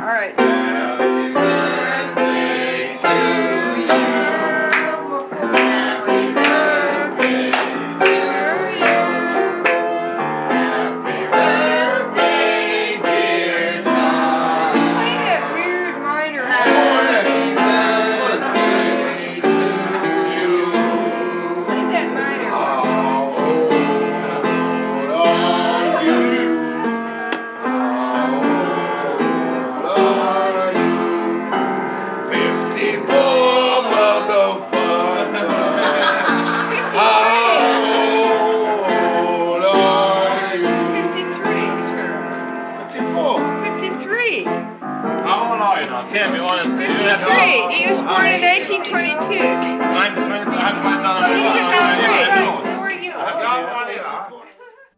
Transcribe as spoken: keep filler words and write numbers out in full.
right. Happy birthday to you. Happy birthday to you. Happy birthday, dear John. Play that weird minor. Happy birthday to you. Play that minor. How old are you? How old are you? Fifty-four, motherfucker. How old are you? Fifty-three, Charles. Fifty-four. Fifty-three. How old are you now? Tell me honestly. You have to- Fifty-three. He was born in eighteen twenty-two. nineteen twenty-two. I have to find out. He's fifty-three.